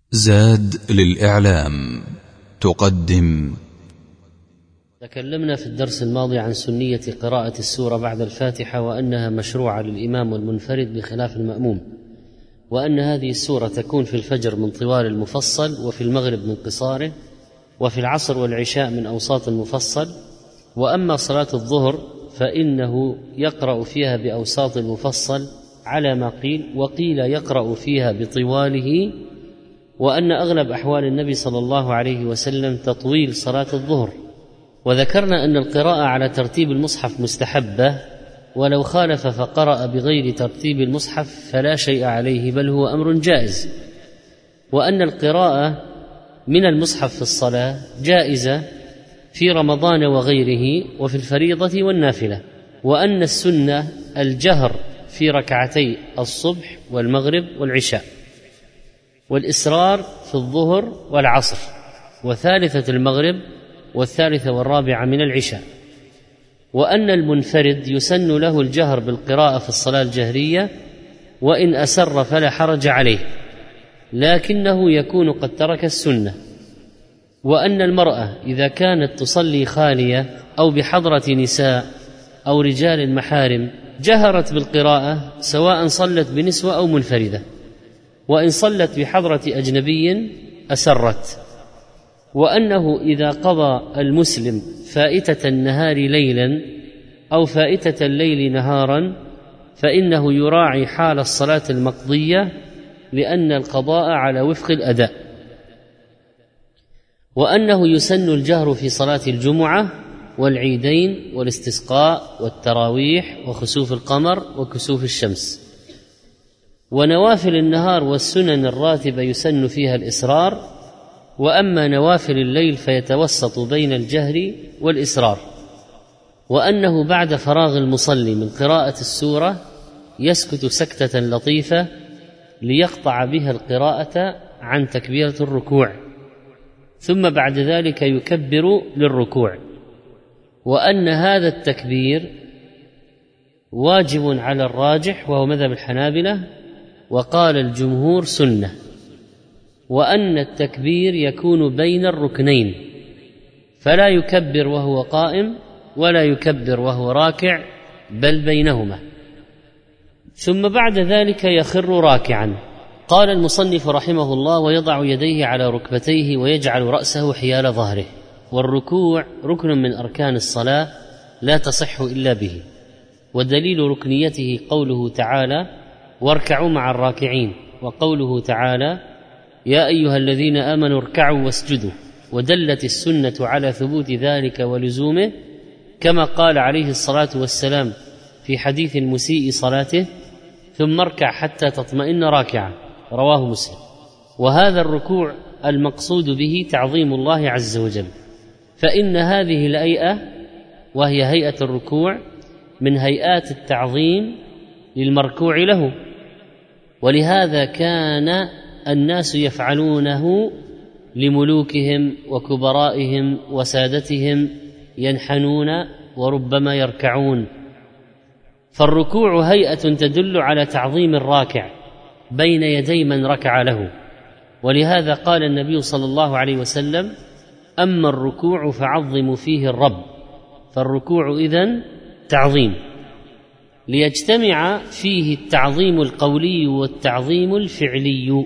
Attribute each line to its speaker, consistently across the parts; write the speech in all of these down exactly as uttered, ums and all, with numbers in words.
Speaker 1: زاد للإعلام تقدم.
Speaker 2: تكلمنا في الدرس الماضي عن سنية قراءة السورة بعد الفاتحة، وأنها مشروعة للإمام والمنفرد بخلاف المأموم، وأن هذه السورة تكون في الفجر من طوال المفصل، وفي المغرب من قصاره، وفي العصر والعشاء من أوساط المفصل. وأما صلاة الظهر فإنه يقرأ فيها بأوساط المفصل على ما قيل، وقيل يقرأ فيها بطواله، وأن أغلب أحوال النبي صلى الله عليه وسلم تطويل صلاة الظهر. وذكرنا أن القراءة على ترتيب المصحف مستحبة، ولو خالف فقرأ بغير ترتيب المصحف فلا شيء عليه، بل هو أمر جائز. وأن القراءة من المصحف في الصلاة جائزة في رمضان وغيره، وفي الفريضة والنافلة. وأن السنة الجهر في ركعتي الصبح والمغرب والعشاء، والإسرار في الظهر والعصر، وثالثة المغرب، والثالثة والرابعة من العشاء. وأن المنفرد يسن له الجهر بالقراءة في الصلاة الجهرية، وإن أسر فلا حرج عليه، لكنه يكون قد ترك السنة. وأن المرأة إذا كانت تصلي خالية أو بحضرة نساء أو رجال محارم جهرت بالقراءة، سواء صلت بنسوة أو منفردة، وإن صلت بحضرة أجنبي أسرت. وأنه إذا قضى المسلم فائتة النهار ليلا أو فائتة الليل نهارا فإنه يراعي حال الصلاة المقضية، لأن القضاء على وفق الأداء. وأنه يسن الجهر في صلاة الجمعة والعيدين والاستسقاء والتراويح وخسوف القمر وكسوف الشمس. ونوافل النهار والسنن الراتبة يسن فيها الإسرار، وأما نوافل الليل فيتوسط بين الجهر والإسرار. وأنه بعد فراغ المصلي من قراءة السورة يسكت سكتة لطيفة ليقطع بها القراءة عن تكبيرة الركوع، ثم بعد ذلك يكبر للركوع. وأن هذا التكبير واجب على الراجح وهو مذهب الحنابلة، وقال الجمهور سنة. وأن التكبير يكون بين الركنين، فلا يكبر وهو قائم ولا يكبر وهو راكع، بل بينهما، ثم بعد ذلك يخر راكعا. قال المصنف رحمه الله: ويضع يديه على ركبتيه ويجعل رأسه حيال ظهره. والركوع ركن من أركان الصلاة لا تصح إلا به، ودليل ركنيته قوله تعالى: واركعوا مع الراكعين، وقوله تعالى: يا أيها الذين آمنوا اركعوا واسجدوا. ودلت السنة على ثبوت ذلك ولزومه، كما قال عليه الصلاة والسلام في حديث المسيء صلاته: ثم اركع حتى تطمئن راكعا، رواه مسلم. وهذا الركوع المقصود به تعظيم الله عز وجل، فإن هذه الهيئة وهي هيئة الركوع من هيئات التعظيم للمركوع له، ولهذا كان الناس يفعلونه لملوكهم وكبرائهم وسادتهم، ينحنون وربما يركعون. فالركوع هيئة تدل على تعظيم الراكع بين يدي من ركع له، ولهذا قال النبي صلى الله عليه وسلم: أما الركوع فعظموا فيه الرب. فالركوع إذن تعظيم، ليجتمع فيه التعظيم القولي والتعظيم الفعلي.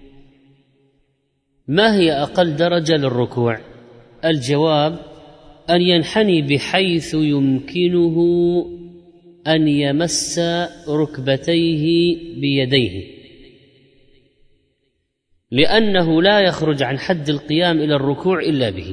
Speaker 2: ما هي أقل درجة للركوع؟ الجواب: أن ينحني بحيث يمكنه أن يمس ركبتيه بيديه، لأنه لا يخرج عن حد القيام إلى الركوع إلا به،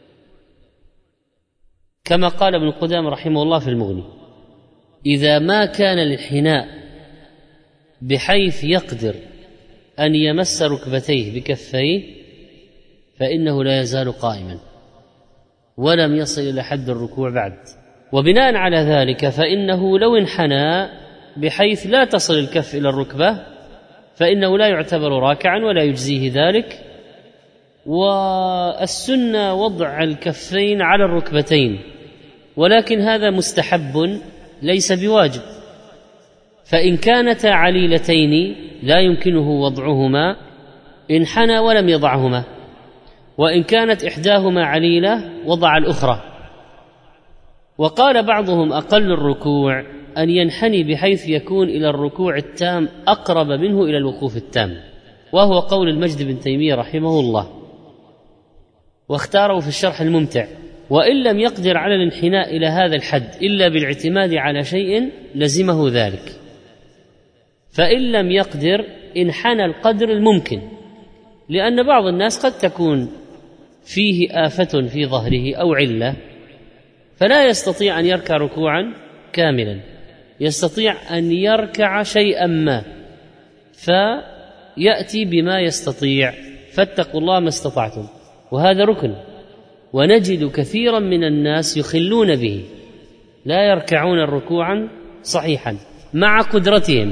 Speaker 2: كما قال ابن قدامة رحمه الله في المغني: إذا ما كان الانحناء بحيث يقدر أن يمس ركبتيه بكفيه فإنه لا يزال قائما ولم يصل إلى حد الركوع بعد. وبناء على ذلك فإنه لو انحنى بحيث لا تصل الكف إلى الركبة فإنه لا يعتبر راكعا ولا يجزيه ذلك. والسنة وضع الكفين على الركبتين، ولكن هذا مستحب ليس بواجب. فإن كانتا عليلتين لا يمكنه وضعهما انحنى ولم يضعهما، وإن كانت إحداهما عليلة وضع الأخرى. وقال بعضهم أقل الركوع أن ينحني بحيث يكون إلى الركوع التام أقرب منه إلى الوقوف التام، وهو قول المجد بن تيمية رحمه الله، واختاره في الشرح الممتع. وإن لم يقدر على الانحناء إلى هذا الحد إلا بالاعتماد على شيء لزمه ذلك، فإن لم يقدر انحنى القدر الممكن، لأن بعض الناس قد تكون فيه آفة في ظهره أو علة فلا يستطيع أن يركع ركوعا كاملا، يستطيع أن يركع شيئا ما فيأتي بما يستطيع، فاتقوا الله ما استطعتم، وهذا ركن. ونجد كثيرا من الناس يخلون به، لا يركعون الركوعا صحيحا مع قدرتهم،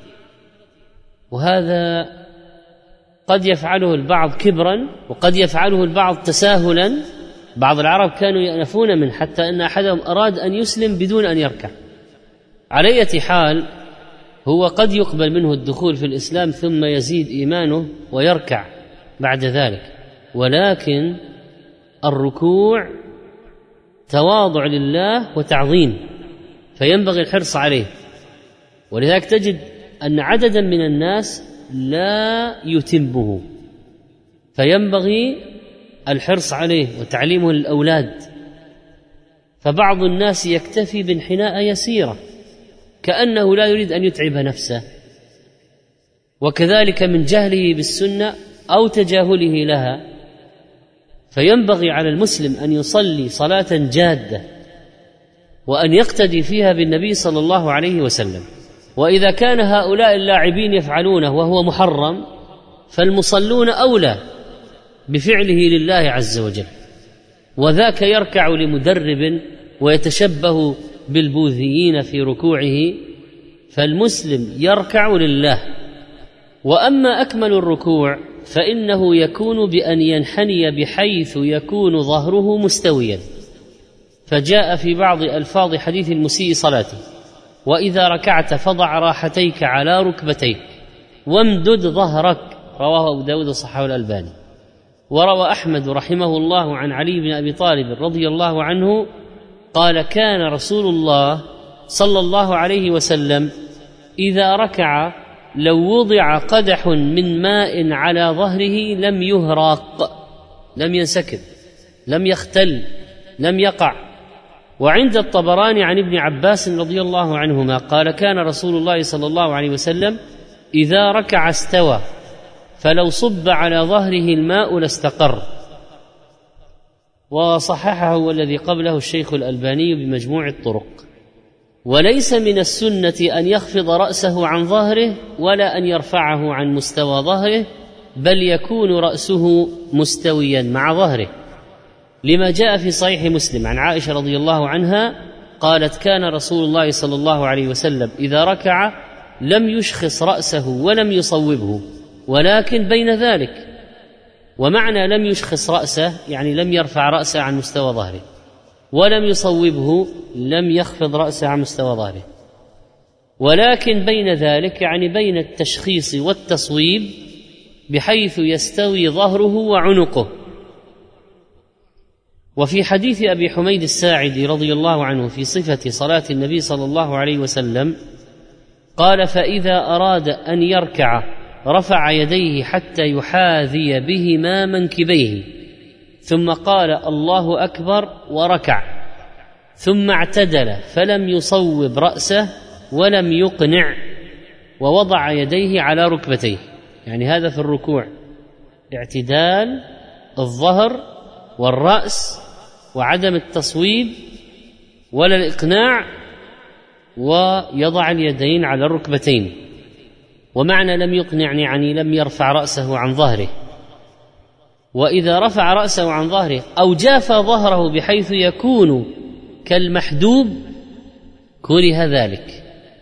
Speaker 2: وهذا قد يفعله البعض كبرا وقد يفعله البعض تساهلا. بعض العرب كانوا يأنفون منه حتى أن أحدهم أراد أن يسلم بدون أن يركع. على أي حال هو قد يقبل منه الدخول في الإسلام ثم يزيد إيمانه ويركع بعد ذلك، ولكن الركوع تواضع لله وتعظيم، فينبغي الحرص عليه. ولذلك تجد أن عددا من الناس لا يتمه، فينبغي الحرص عليه وتعليمه للأولاد. فبعض الناس يكتفي بانحناء يسيرة كأنه لا يريد أن يتعب نفسه، وكذلك من جهله بالسنة أو تجاهله لها. فينبغي على المسلم أن يصلي صلاة جادة وأن يقتدي فيها بالنبي صلى الله عليه وسلم. وإذا كان هؤلاء اللاعبين يفعلونه وهو محرم فالمصلون أولى بفعله لله عز وجل، وذاك يركع لمدرب ويتشبه بالبوذيين في ركوعه، فالمسلم يركع لله. وأما أكمل الركوع فإنه يكون بأن ينحني بحيث يكون ظهره مستويا، فجاء في بعض ألفاظ حديث المسيء صلاته: وإذا ركعت فضع راحتيك على ركبتيك وامدد ظهرك، رواه أبو داود وصححه الألباني. وروى أحمد رحمه الله عن علي بن أبي طالب رضي الله عنه قال: كان رسول الله صلى الله عليه وسلم إذا ركع لو وضع قدح من ماء على ظهره لم يهراق، لم ينسكب، لم يختل، لم يقع. وعند الطبراني عن ابن عباس رضي الله عنهما قال: كان رسول الله صلى الله عليه وسلم إذا ركع استوى، فلو صب على ظهره الماء لاستقر. وصححه والذي قبله الشيخ الألباني بمجموع الطرق. وليس من السنة أن يخفض رأسه عن ظهره ولا أن يرفعه عن مستوى ظهره، بل يكون رأسه مستويا مع ظهره، لما جاء في صحيح مسلم عن عائشة رضي الله عنها قالت: كان رسول الله صلى الله عليه وسلم إذا ركع لم يشخص رأسه ولم يصوبه، ولكن بين ذلك. ومعنى لم يشخص رأسه يعني لم يرفع رأسه عن مستوى ظهره، ولم يصوبه لم يخفض رأسه عن مستوى ظهره، ولكن بين ذلك يعني بين التشخيص والتصويب بحيث يستوي ظهره وعنقه. وفي حديث أبي حميد الساعدي رضي الله عنه في صفة صلاة النبي صلى الله عليه وسلم قال: فإذا أراد أن يركع رفع يديه حتى يحاذي بهما منكبيه، ثم قال: الله أكبر، وركع، ثم اعتدل فلم يصوب رأسه ولم يقنع، ووضع يديه على ركبتيه. يعني هذا في الركوع، اعتدال الظهر والرأس وعدم التصويب ولا الإقناع، ويضع اليدين على الركبتين. ومعنى لم يقنع يعني لم يرفع رأسه عن ظهره. وإذا رفع رأسه عن ظهره أو جاف ظهره بحيث يكون كالمحدوب كره ذلك.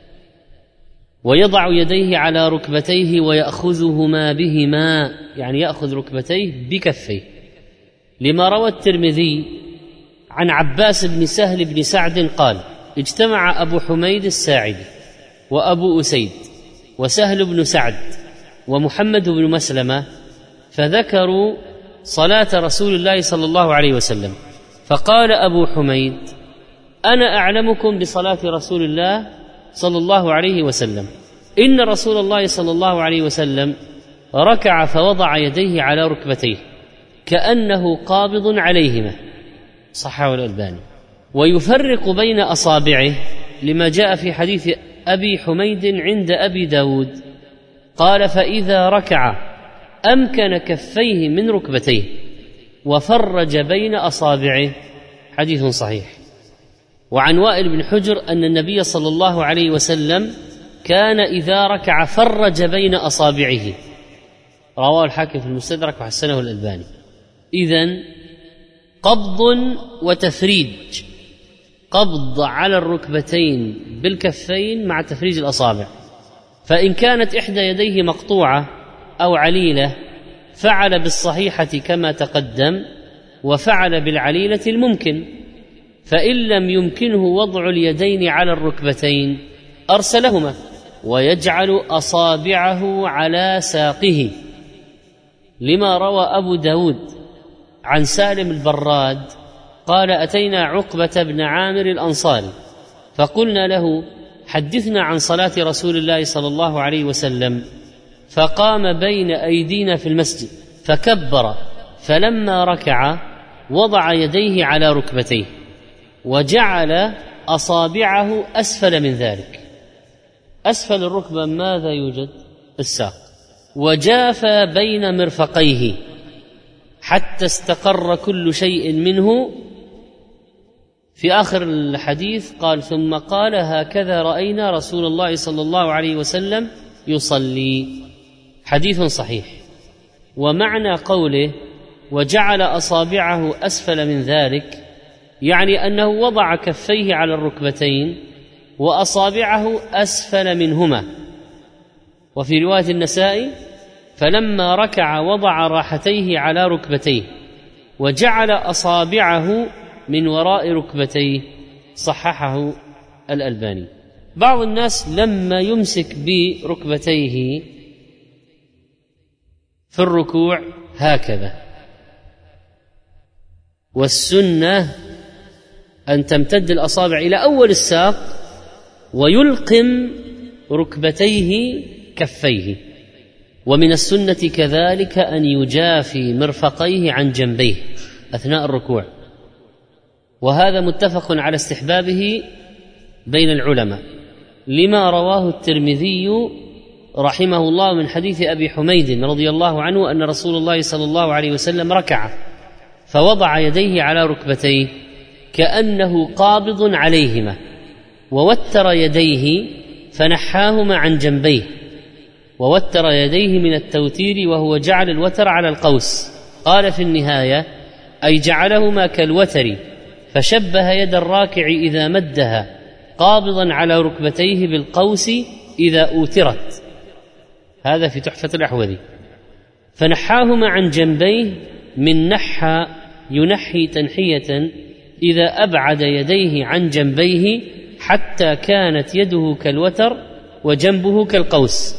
Speaker 2: ويضع يديه على ركبتيه ويأخذهما بهما، يعني يأخذ ركبتيه بكفيه، لما روى الترمذي عن عباس بن سهل بن سعد قال: اجتمع أبو حميد الساعدي وأبو أسيد وسهل بن سعد ومحمد بن مسلمة فذكروا صلاة رسول الله صلى الله عليه وسلم، فقال أبو حميد: أنا أعلمكم بصلاة رسول الله صلى الله عليه وسلم، إن رسول الله صلى الله عليه وسلم ركع فوضع يديه على ركبتيه كأنه قابض عليهما، صححه الألباني. ويفرق بين أصابعه لما جاء في حديث أبي حميد عند أبي داود، قال: فإذا ركع أمكن كفيه من ركبتيه وفرج بين أصابعه، حديث صحيح. وعن وائل بن حجر أن النبي صلى الله عليه وسلم كان إذا ركع فرج بين أصابعه، رواه الحاكم في المستدرك وحسنه الألباني. إذن قبض وتفريج، قبض على الركبتين بالكفين مع تفريج الأصابع، فإن كانت إحدى يديه مقطوعة أو عليلة فعل بالصحيحة كما تقدم، وفعل بالعليلة الممكن، فإن لم يمكنه وضع اليدين على الركبتين أرسلهما ويجعل أصابعه على ساقه، لما روى أبو داود عن سالم البراد قال: أتينا عقبة بن عامر الأنصاري فقلنا له: حدثنا عن صلاة رسول الله صلى الله عليه وسلم، فقام بين أيدينا في المسجد فكبر، فلما ركع وضع يديه على ركبتيه وجعل أصابعه أسفل من ذلك. أسفل الركبة ماذا يوجد؟ الساق. وجاف بين مرفقيه حتى استقر كل شيء منه. في آخر الحديث قال: ثم قال: هكذا رأينا رسول الله صلى الله عليه وسلم يصلي، حديث صحيح. ومعنى قوله وجعل أصابعه أسفل من ذلك يعني أنه وضع كفيه على الركبتين وأصابعه أسفل منهما. وفي رواية النسائي: فلما ركع وضع راحتيه على ركبتيه وجعل أصابعه من وراء ركبتيه، صححه الألباني. بعض الناس لما يمسك بركبتيه في الركوع هكذا، والسنة أن تمتد الأصابع إلى أول الساق ويلقم ركبتيه كفيه. ومن السنة كذلك أن يجافي مرفقيه عن جنبيه أثناء الركوع، وهذا متفق على استحبابه بين العلماء، لما رواه الترمذي رحمه الله من حديث أبي حميد رضي الله عنه أن رسول الله صلى الله عليه وسلم ركع فوضع يديه على ركبتيه كأنه قابض عليهما، ووتر يديه فنحاهما عن جنبيه، ووتر يديه من التوتير وهو جعل الوتر على القوس. قال في النهاية: أي جعلهما كالوتر، فشبه يد الراكع إذا مدها قابضا على ركبتيه بالقوس إذا أوترت، هذا في تحفة الأحوذي. فنحاهما عن جنبيه من نحى ينحي تنحية إذا أبعد يديه عن جنبيه حتى كانت يده كالوتر وجنبه كالقوس.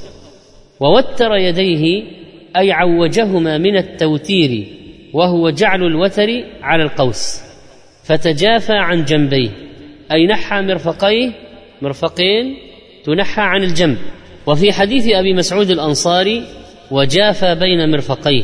Speaker 2: ووتر يديه أي عوجهما من التوتير وهو جعل الوتر على القوس، فتجافى عن جنبيه أي نحى مرفقيه، مرفقين تنحى عن الجنب. وفي حديث أبي مسعود الأنصاري: وجافى بين مرفقيه،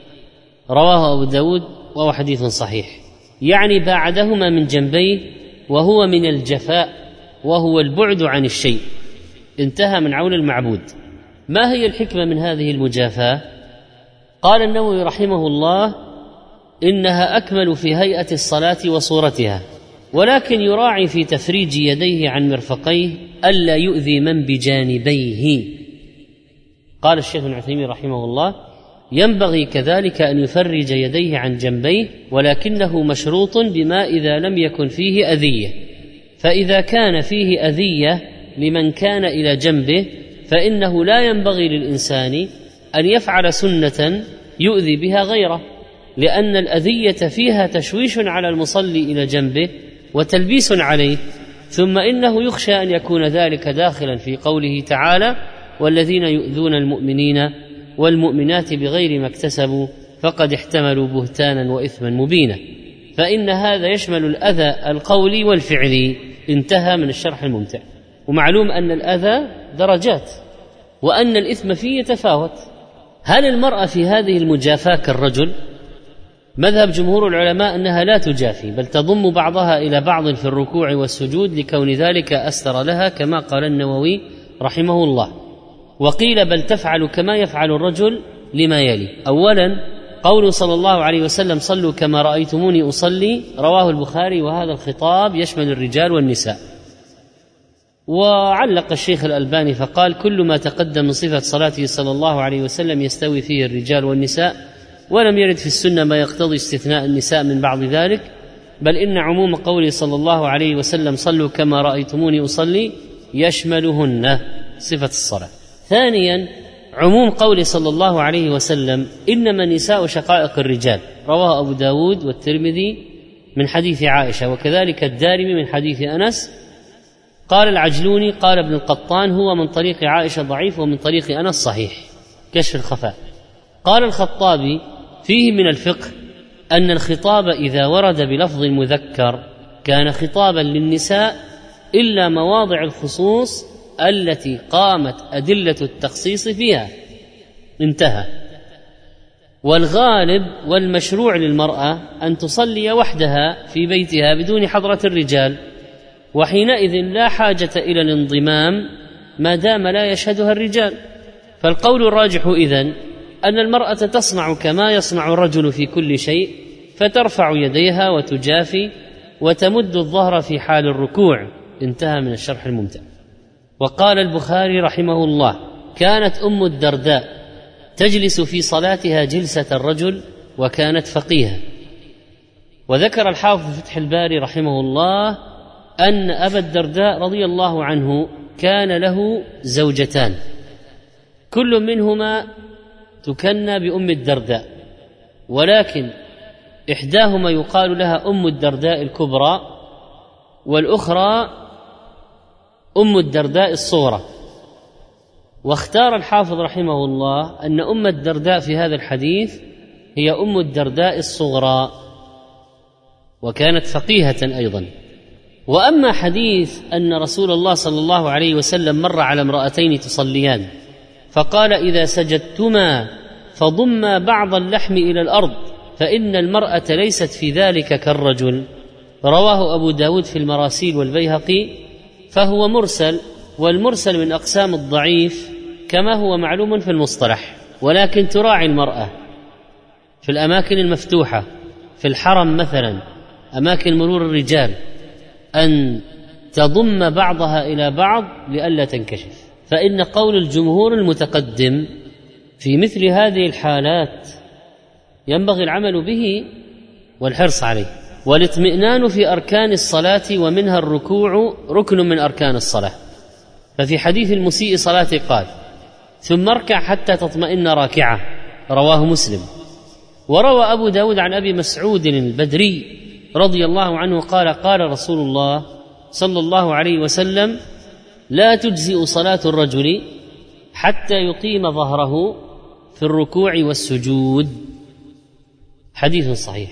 Speaker 2: رواه أبو داود وهو حديث صحيح، يعني باعدهما من جنبيه، وهو من الجفاء وهو البعد عن الشيء، انتهى من عون المعبود. ما هي الحكمة من هذه المجافاة؟ قال النووي رحمه الله: إنها أكمل في هيئة الصلاة وصورتها، ولكن يراعي في تفريج يديه عن مرفقيه ألا يؤذي من بجانبيه. قال الشيخ ابن عثيمين رحمه الله: ينبغي كذلك أن يفرج يديه عن جنبيه، ولكنه مشروط بما إذا لم يكن فيه أذية، فإذا كان فيه أذية لمن كان إلى جنبه فإنه لا ينبغي للإنسان أن يفعل سنة يؤذي بها غيره، لأن الأذية فيها تشويش على المصلي إلى جنبه وتلبيس عليه، ثم إنه يخشى أن يكون ذلك داخلا في قوله تعالى: والذين يؤذون المؤمنين والمؤمنات بغير ما اكتسبوا فقد احتملوا بهتانا وإثما مبينا، فإن هذا يشمل الأذى القولي والفعلي. انتهى من الشرح الممتع. ومعلوم أن الأذى درجات وأن الإثم فيه يتفاوت. هل المرأة في هذه المجافاة كالرجل؟ مذهب جمهور العلماء أنها لا تجافي، بل تضم بعضها إلى بعض في الركوع والسجود لكون ذلك أستر لها، كما قال النووي رحمه الله. وقيل بل تفعل كما يفعل الرجل لما يلي: أولا قول صلى الله عليه وسلم: صلوا كما رأيتموني أصلي، رواه البخاري، وهذا الخطاب يشمل الرجال والنساء. وعلق الشيخ الألباني فقال: كل ما تقدم من صفة صلاته صلى الله عليه وسلم يستوي فيه الرجال والنساء، ولم يرد في السنة ما يقتضي استثناء النساء من بعض ذلك، بل إن عموم قوله صلى الله عليه وسلم: صلوا كما رأيتموني أصلي، يشملهن صفة الصلاة. ثانيا عموم قوله صلى الله عليه وسلم: إنما النساء شقائق الرجال، رواه أبو داود والترمذي من حديث عائشة، وكذلك الدارمي من حديث أنس. قال العجلوني قال ابن القطان: هو من طريق عائشة ضعيف ومن طريق أنس صحيح. كشف الخفاء. قال الخطابي: فيه من الفقه أن الخطاب إذا ورد بلفظ المذكر كان خطابا للنساء إلا مواضع الخصوص التي قامت أدلة التخصيص فيها. انتهى. والغالب والمشروع للمرأة أن تصلي وحدها في بيتها بدون حضرة الرجال، وحينئذ لا حاجة إلى الانضمام ما دام لا يشهدها الرجال. فالقول الراجح إذن أن المرأة تصنع كما يصنع الرجل في كل شيء، فترفع يديها وتجافي وتمد الظهر في حال الركوع. انتهى من الشرح الممتع. وقال البخاري رحمه الله: كانت أم الدرداء تجلس في صلاتها جلسة الرجل وكانت فقيها. وذكر الحافظ في فتح الباري رحمه الله أن أبا الدرداء رضي الله عنه كان له زوجتان، كل منهما تكنى بأم الدرداء، ولكن إحداهما يقال لها أم الدرداء الكبرى، والأخرى أم الدرداء الصغرى. واختار الحافظ رحمه الله أن أم الدرداء في هذا الحديث هي أم الدرداء الصغرى، وكانت فقيهة أيضا. وأما حديث أن رسول الله صلى الله عليه وسلم مر على امرأتين تصليان فقال: إذا سجدتما فضما بعض اللحم إلى الأرض فإن المرأة ليست في ذلك كالرجل، رواه أبو داود في المراسيل والبيهقي، فهو مرسل، والمرسل من أقسام الضعيف كما هو معلوم في المصطلح. ولكن تراعي المرأة في الأماكن المفتوحة، في الحرم مثلا، أماكن مرور الرجال، أن تضم بعضها إلى بعض لئلا تنكشف. فإن قول الجمهور المتقدم في مثل هذه الحالات ينبغي العمل به والحرص عليه. والاطمئنان في أركان الصلاة ومنها الركوع ركن من أركان الصلاة. ففي حديث المسيء صلاته قال: ثم اركع حتى تطمئن راكعة، رواه مسلم. وروى أبو داود عن أبي مسعود البدري رضي الله عنه قال: قال رسول الله صلى الله عليه وسلم: لا تجزئ صلاة الرجل حتى يقيم ظهره في الركوع والسجود. حديث صحيح.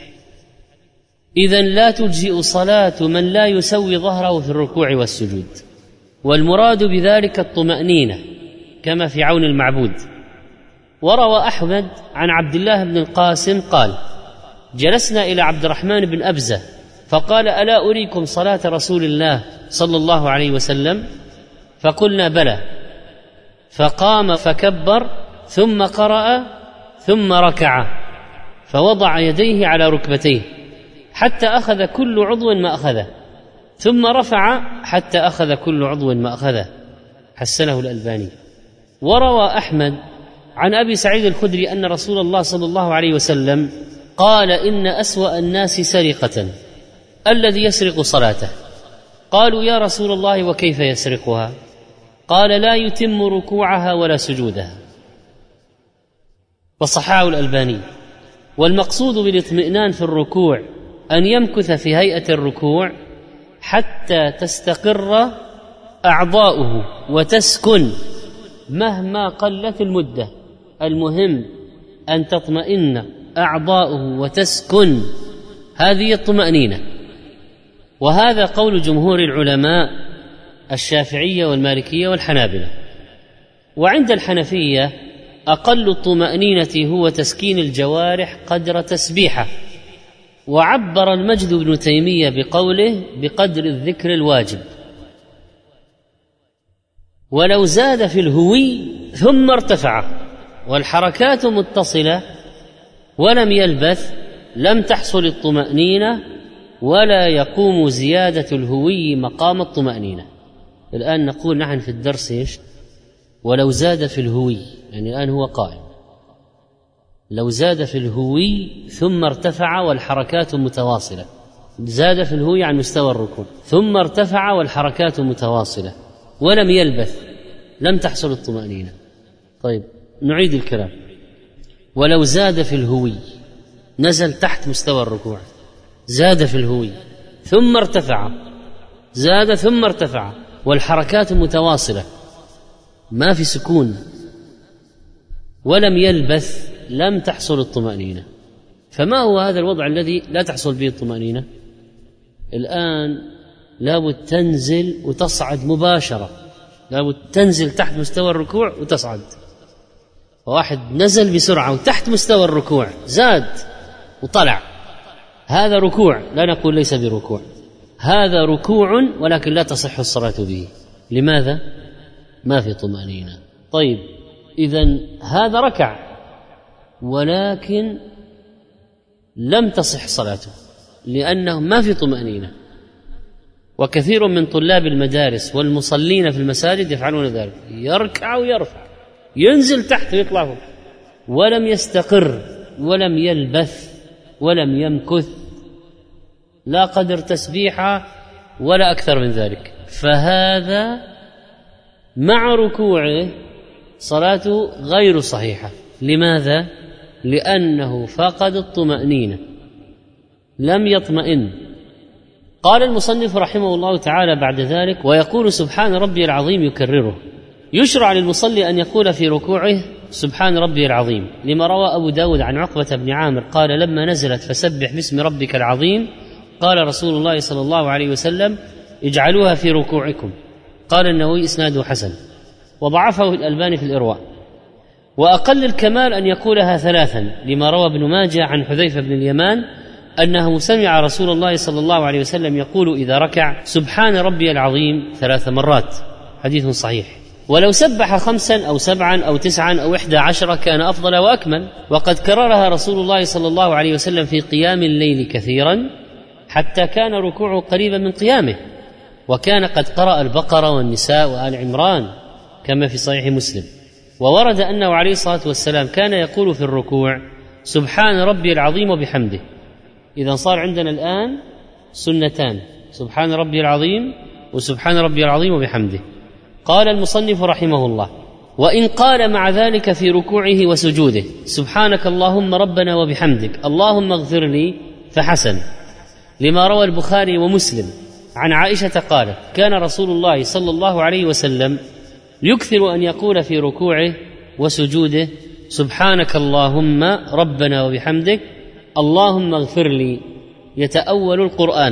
Speaker 2: إذن لا تجزئ صلاة من لا يسوي ظهره في الركوع والسجود، والمراد بذلك الطمأنينة كما في عون المعبود. وروى أحمد عن عبد الله بن القاسم قال: جلسنا إلى عبد الرحمن بن أبزة فقال: ألا أريكم صلاة رسول الله صلى الله عليه وسلم؟ فقلنا: بلى. فقام فكبر ثم قرأ ثم ركع فوضع يديه على ركبتيه حتى أخذ كل عضو ما أخذه، ثم رفع حتى أخذ كل عضو ما أخذه، حسنه الألباني. وروى أحمد عن أبي سعيد الخدري أن رسول الله صلى الله عليه وسلم قال: إن أسوأ الناس سرقة الذي يسرق صلاته. قالوا: يا رسول الله وكيف يسرقها؟ قال: لا يتم ركوعها ولا سجودها. وصححه الألباني. والمقصود بالاطمئنان في الركوع أن يمكث في هيئة الركوع حتى تستقر أعضاؤه وتسكن مهما قلت المدة، المهم أن تطمئن أعضاؤه وتسكن، هذه الطمأنينة. وهذا قول جمهور العلماء الشافعية والمالكية والحنابلة. وعند الحنفية أقل الطمأنينة هو تسكين الجوارح قدر تسبيحة، وعبر المجد بن تيمية بقوله بقدر الذكر الواجب. ولو زاد في الهوي ثم ارتفع والحركات متصلة ولم يلبث لم تحصل الطمأنينة ولا يقوم زيادة الهوي مقام الطمأنينة. الآن نقول نحن في الدرس إيش؟ ولو زاد في الهوي، يعني الآن هو قائم، لو زاد في الهوي ثم ارتفع والحركات متواصلة، زاد في الهوي عن مستوى الركوع ثم ارتفع والحركات متواصلة ولم يلبث لم تحصل الطمأنينة. طيب نعيد الكلام. ولو زاد في الهوي، نزل تحت مستوى الركوع، زاد في الهوي ثم ارتفع، زاد ثم ارتفع والحركات متواصلة ما في سكون ولم يلبث لم تحصل الطمأنينة. فما هو هذا الوضع الذي لا تحصل به الطمأنينة؟ الآن لابد تنزل وتصعد مباشرة، لابد تنزل تحت مستوى الركوع وتصعد. واحد نزل بسرعة وتحت مستوى الركوع زاد وطلع، هذا ركوع، لا نقول ليس بركوع، هذا ركوع ولكن لا تصح الصلاة به. لماذا؟ ما في طمأنينة. طيب إذن هذا ركع ولكن لم تصح صلاته لأنه ما في طمأنينة. وكثير من طلاب المدارس والمصلين في المساجد يفعلون ذلك، يركع ويرفع، ينزل تحت ويطلع فوق، ولم يستقر ولم يلبث ولم يمكث لا قدر تسبيحة ولا أكثر من ذلك. فهذا مع ركوعه صلاته غير صحيحة. لماذا؟ لأنه فقد الطمأنينة، لم يطمئن. قال المصنف رحمه الله تعالى بعد ذلك: ويقول سبحان ربي العظيم يكرره. يشرع للمصلي أن يقول في ركوعه سبحان ربي العظيم، لما روى أبو داود عن عقبة بن عامر قال: لما نزلت فسبح باسم ربك العظيم قال رسول الله صلى الله عليه وسلم: اجعلوها في ركوعكم. قال النووي: إسناده حسن، وضعفه الألباني في الإرواء. وأقل الكمال أن يقولها ثلاثا، لما روى ابن ماجه عن حذيفة بن اليمان أنه سمع رسول الله صلى الله عليه وسلم يقول إذا ركع سبحان ربي العظيم ثلاث مرات، حديث صحيح. ولو سبح خمسا أو سبعا أو تسعا أو إحدى عشرة كان أفضل وأكمل، وقد كررها رسول الله صلى الله عليه وسلم في قيام الليل كثيرا حتى كان ركوعه قريبا من قيامه، وكان قد قرأ البقرة والنساء وآل عمران كما في صحيح مسلم. وورد أنه عليه الصلاة والسلام كان يقول في الركوع سبحان ربي العظيم وبحمده. إذا صار عندنا الآن سنتان، سبحان ربي العظيم وسبحان ربي العظيم وبحمده. قال المصنف رحمه الله: وإن قال مع ذلك في ركوعه وسجوده سبحانك اللهم ربنا وبحمدك اللهم اغفر لي فحسن، لما روى البخاري ومسلم عن عائشة قالت: كان رسول الله صلى الله عليه وسلم يكثر أن يقول في ركوعه وسجوده سبحانك اللهم ربنا وبحمدك اللهم اغفر لي، يتأول القرآن،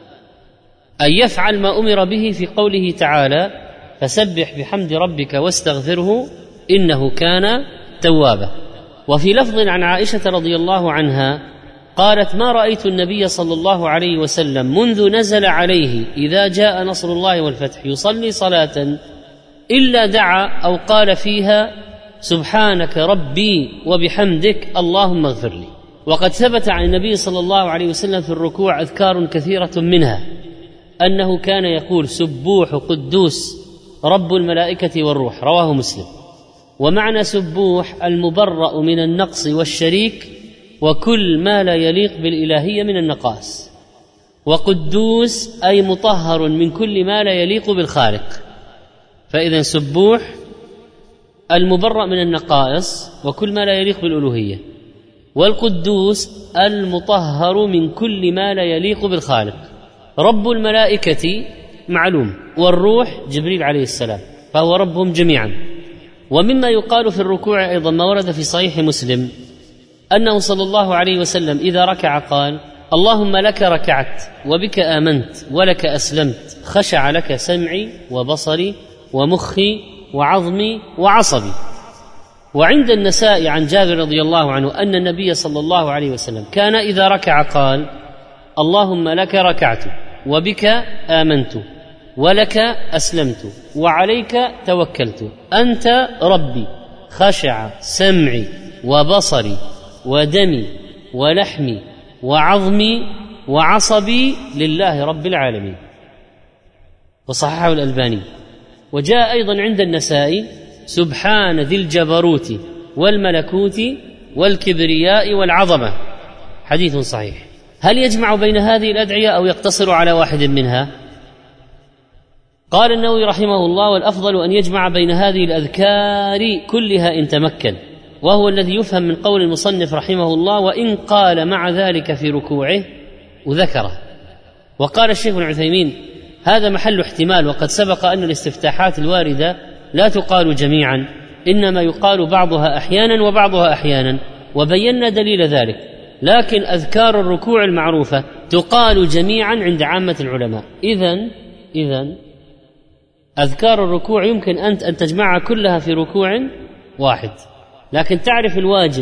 Speaker 2: أن يفعل ما أمر به في قوله تعالى: فسبح بحمد ربك واستغفره إنه كان توابا. وفي لفظ عن عائشة رضي الله عنها قالت: ما رأيت النبي صلى الله عليه وسلم منذ نزل عليه إذا جاء نصر الله والفتح يصلي صلاة إلا دعا أو قال فيها سبحانك ربي وبحمدك اللهم اغفر لي. وقد ثبت عن النبي صلى الله عليه وسلم في الركوع أذكار كثيرة، منها أنه كان يقول سبوح قدوس رب الملائكة والروح، رواه مسلم. ومعنى سبوح المبرأ من النقص والشريك وكل ما لا يليق بالإلهية من النقائص، وقدوس أي مطهر من كل ما لا يليق بالخالق. فإذا سبوح المبرأ من النقائص وكل ما لا يليق بالألوهية، والقدوس المطهر من كل ما لا يليق بالخالق. رب الملائكة معلوم، والروح جبريل عليه السلام، فهو ربهم جميعا. ومما يقال في الركوع أيضا ما ورد في صحيح مسلم أنه صلى الله عليه وسلم إذا ركع قال: اللهم لك ركعت وبك آمنت ولك أسلمت، خشع لك سمعي وبصري ومخي وعظمي وعصبي. وعند النسائي عن جابر رضي الله عنه أن النبي صلى الله عليه وسلم كان إذا ركع قال: اللهم لك ركعت وبك آمنت ولك أسلمت وعليك توكلت، أنت ربي، خشع سمعي وبصري ودمي ولحمي وعظمي وعصبي لله رب العالمين. وصححه الألباني. وجاء أيضا عند النسائي: سبحان ذي الجبروت والملكوت والكبرياء والعظمة، حديث صحيح. هل يجمع بين هذه الأدعية أو يقتصر على واحد منها؟ قال النووي رحمه الله: والأفضل أن يجمع بين هذه الأذكار كلها إن تمكن، وهو الذي يفهم من قول المصنف رحمه الله، وإن قال مع ذلك في ركوعه وذكره. وقال الشيخ ابن عثيمين: هذا محل احتمال، وقد سبق أن الاستفتاحات الواردة لا تقال جميعا، إنما يقال بعضها أحيانا وبعضها أحيانا، وبينا دليل ذلك. لكن أذكار الركوع المعروفة تقال جميعا عند عامة العلماء. إذن إذن أذكار الركوع يمكن أنت أن تجمعها كلها في ركوع واحد، لكن تعرف الواجب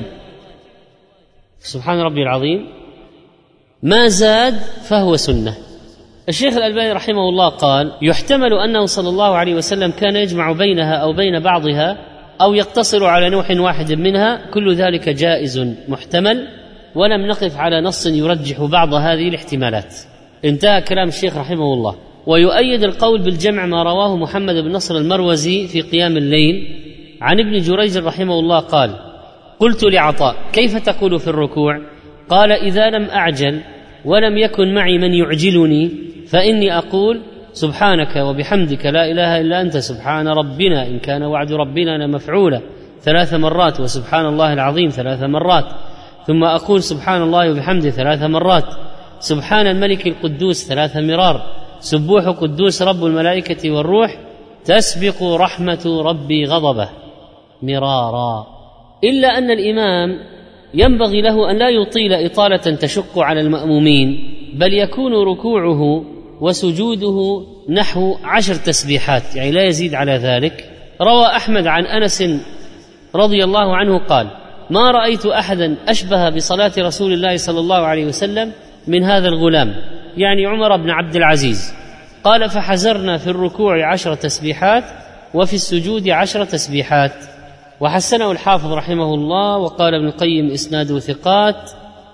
Speaker 2: سبحان ربي العظيم، ما زاد فهو سنة. الشيخ الألباني رحمه الله قال: يحتمل أنه صلى الله عليه وسلم كان يجمع بينها أو بين بعضها أو يقتصر على نوع واحد منها، كل ذلك جائز محتمل، ولم نقف على نص يرجح بعض هذه الاحتمالات. انتهى كلام الشيخ رحمه الله. ويؤيد القول بالجمع ما رواه محمد بن نصر المروزي في قيام الليل عن ابن جريج رحمه الله قال: قلت لعطاء: كيف تقول في الركوع؟ قال: إذا لم أعجل ولم يكن معي من يعجلني فإني أقول: سبحانك وبحمدك لا إله إلا أنت سبحان ربنا إن كان وعد ربنا لمفعولا ثلاث مرات، وسبحان الله العظيم ثلاث مرات، ثم أقول سبحان الله وبحمده ثلاث مرات، سبحان الملك القدوس ثلاث مرار، سبوح قدوس رب الملائكة والروح، تسبق رحمة ربي غضبه، مرارا. إلا أن الإمام ينبغي له أن لا يطيل إطالة تشق على المأمومين، بل يكون ركوعه وسجوده نحو عشر تسبيحات، يعني لا يزيد على ذلك. روى أحمد عن أنس رضي الله عنه قال: ما رأيت أحدا أشبه بصلاة رسول الله صلى الله عليه وسلم من هذا الغلام، يعني عمر بن عبد العزيز. قال: فحزرنا في الركوع عشر تسبيحات وفي السجود عشر تسبيحات. وحسنه الحافظ رحمه الله، وقال ابن القيم إسناده ثقات،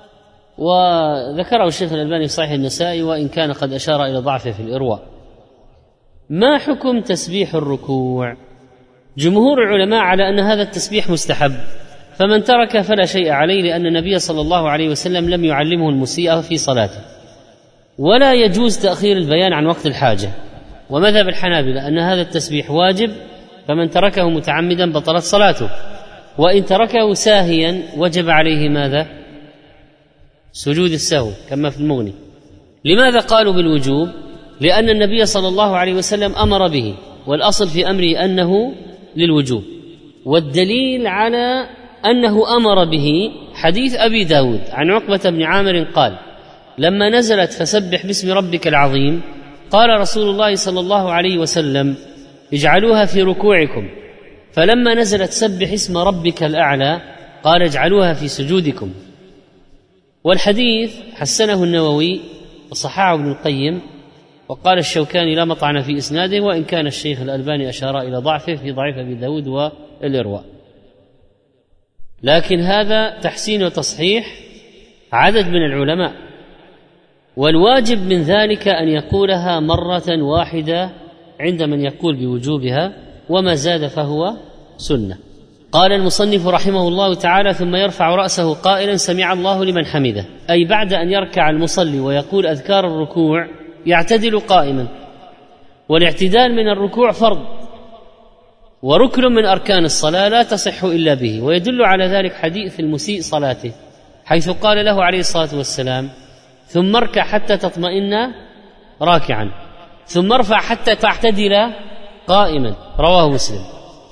Speaker 2: وذكره الشيخ الألباني في صحيح النسائي، وإن كان قد أشار إلى ضعفه في الإرواء. ما حكم تسبيح الركوع؟ جمهور العلماء على أن هذا التسبيح مستحب، فمن ترك فلا شيء عليه، لأن النبي صلى الله عليه وسلم لم يعلمه المسيء في صلاته. ولا يجوز تأخير البيان عن وقت الحاجة. ومذهب الحنابلة أن هذا التسبيح واجب، فمن تركه متعمدا بطلت صلاته، وإن تركه ساهيا وجب عليه ماذا؟ سجود السهو كما في المغني. لماذا قالوا بالوجوب؟ لأن النبي صلى الله عليه وسلم أمر به، والأصل في أمره أنه للوجوب. والدليل على أنه أمر به حديث أبي داود عن عقبة بن عامر قال: لما نزلت فسبح باسم ربك العظيم قال رسول الله صلى الله عليه وسلم: اجعلوها في ركوعكم، فلما نزلت سبح اسم ربك الأعلى قال: اجعلوها في سجودكم. والحديث حسنه النووي وصححه ابن القيم، وقال الشوكاني لا مطعن في إسناده، وإن كان الشيخ الألباني أشار إلى ضعفه في ضعيف أبي داود والإرواء. لكن هذا تحسين وتصحيح عدد من العلماء، والواجب من ذلك أن يقولها مرة واحدة عند من يقول بوجوبها، وما زاد فهو سنة. قال المصنف رحمه الله تعالى: ثم يرفع رأسه قائلا: سمع الله لمن حمده، أي بعد أن يركع المصلي ويقول أذكار الركوع يعتدل قائما. والاعتدال من الركوع فرض، وركن من أركان الصلاة لا تصح إلا به. ويدل على ذلك حديث المسيء صلاته، حيث قال له عليه الصلاة والسلام: ثم اركع حتى تطمئن راكعا، ثم ارفع حتى تعتدل قائما، رواه مسلم.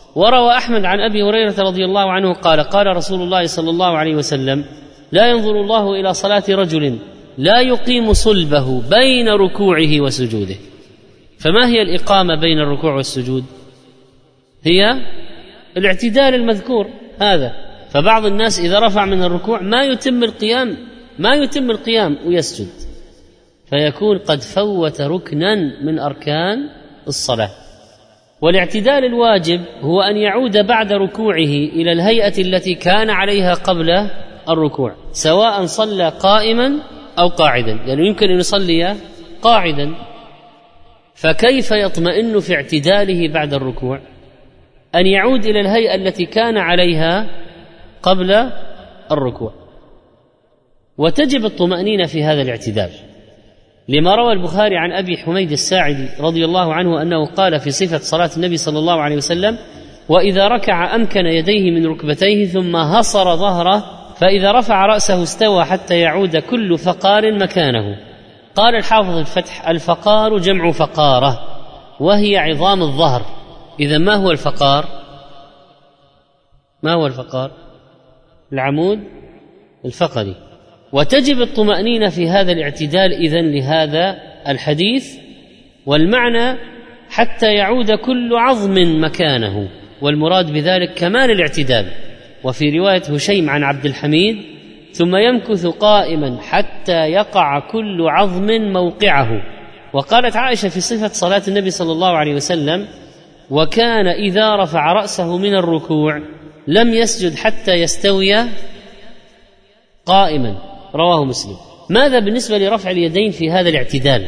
Speaker 2: وروى أحمد عن أبي هريرة رضي الله عنه قال قال رسول الله صلى الله عليه وسلم لا ينظر الله إلى صلاة رجل لا يقيم صلبه بين ركوعه وسجوده. فما هي الإقامة بين الركوع والسجود؟ هي الاعتدال المذكور هذا. فبعض الناس إذا رفع من الركوع ما يتم القيام ما يتم القيام ويسجد، فيكون قد فوت ركنا من أركان الصلاة. والاعتدال الواجب هو أن يعود بعد ركوعه إلى الهيئة التي كان عليها قبل الركوع، سواء صلى قائما أو قاعدا، لأنه يعني يمكن أن يصلي قاعدا، فكيف يطمئن في اعتداله بعد الركوع؟ أن يعود إلى الهيئة التي كان عليها قبل الركوع. وتجب الطمأنينة في هذا الاعتدال لما روى البخاري عن أبي حميد الساعدي رضي الله عنه أنه قال في صفة صلاة النبي صلى الله عليه وسلم: وإذا ركع أمكن يديه من ركبتيه ثم هصر ظهره، فإذا رفع رأسه استوى حتى يعود كل فقار مكانه. قال الحافظ الفتح: الفقار جمع فقارة وهي عظام الظهر. إذا ما هو الفقار؟ ما هو الفقار؟ العمود الفقري. وتجب الطمأنينة في هذا الاعتدال إذن لهذا الحديث، والمعنى حتى يعود كل عظم مكانه، والمراد بذلك كمال الاعتدال. وفي رواية هشيم عن عبد الحميد: ثم يمكث قائما حتى يقع كل عظم موقعه. وقالت عائشة في صفة صلاة النبي صلى الله عليه وسلم: وكان إذا رفع رأسه من الركوع لم يسجد حتى يستوي قائما. رواه مسلم. ماذا بالنسبة لرفع اليدين في هذا الاعتدال؟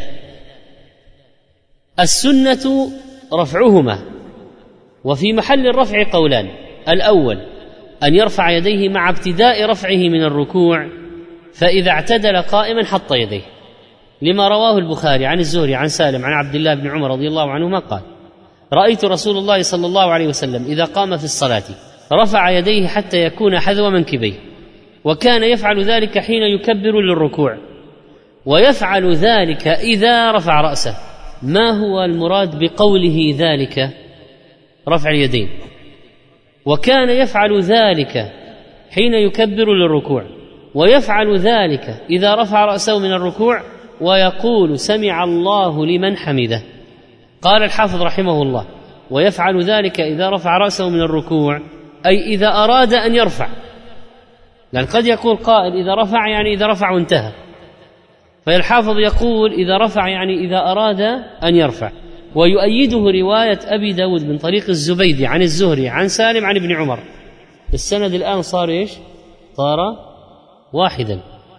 Speaker 2: السنة رفعهما، وفي محل الرفع قولان: الأول أن يرفع يديه مع ابتداء رفعه من الركوع، فإذا اعتدل قائما حط يديه، لما رواه البخاري عن الزهري عن سالم عن عبد الله بن عمر رضي الله عنهما قال: رأيت رسول الله صلى الله عليه وسلم إذا قام في الصلاة رفع يديه حتى يكون حذو منكبيه، وكان يفعل ذلك حين يكبر للركوع، ويفعل ذلك إذا رفع رأسه. ما هو المراد بقوله ذلك؟ رفع اليدين. وكان يفعل ذلك حين يكبر للركوع، ويفعل ذلك إذا رفع رأسه من الركوع، ويقول: سمع الله لمن حمده. قال الحافظ رحمه الله: ويفعل ذلك إذا رفع رأسه من الركوع أي إذا أراد أن يرفع، لأن قد يقول قائل إذا رفع يعني إذا رفع وانتهى، فالحافظ يقول إذا رفع يعني إذا أراد أن يرفع. ويؤيده رواية أبي داود من طريق الزبيدي عن الزهري عن سالم عن ابن عمر. السند الآن صار إيش؟ صار واحدا،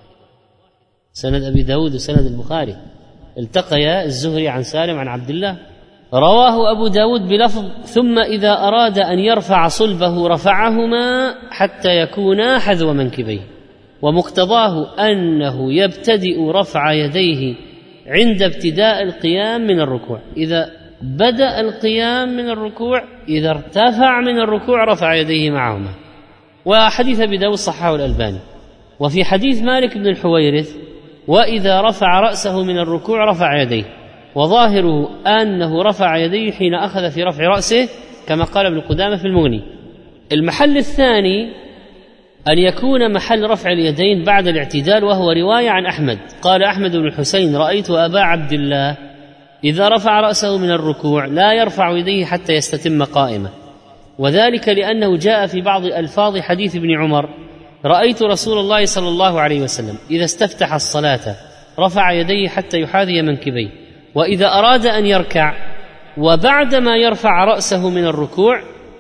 Speaker 2: سند أبي داود وسند البخاري، التقيا الزهري عن سالم عن عبد الله. رواه أبو داود بلفظ: ثم إذا أراد أن يرفع صلبه رفعهما حتى يكونا حذو منكبيه. ومقتضاه أنه يبتدئ رفع يديه عند ابتداء القيام من الركوع. إذا بدأ القيام من الركوع، إذا ارتفع من الركوع رفع يديه معهما. وحديث أبي داود صححه الألباني. وفي حديث مالك بن الحويرث: وإذا رفع رأسه من الركوع رفع يديه، وظاهره أنه رفع يديه حين أخذ في رفع رأسه، كما قال ابن قدامة في المغني. المحل الثاني أن يكون محل رفع اليدين بعد الاعتدال، وهو رواية عن أحمد. قال أحمد بن الحسين: رأيت أبا عبد الله إذا رفع رأسه من الركوع لا يرفع يديه حتى يستتم قائمة، وذلك لأنه جاء في بعض ألفاظ حديث ابن عمر: رأيت رسول الله صلى الله عليه وسلم إذا استفتح الصلاة رفع يديه حتى يحاذي منكبيه، وإذا أراد أن يركع وبعدما يرفع رأسه من الركوع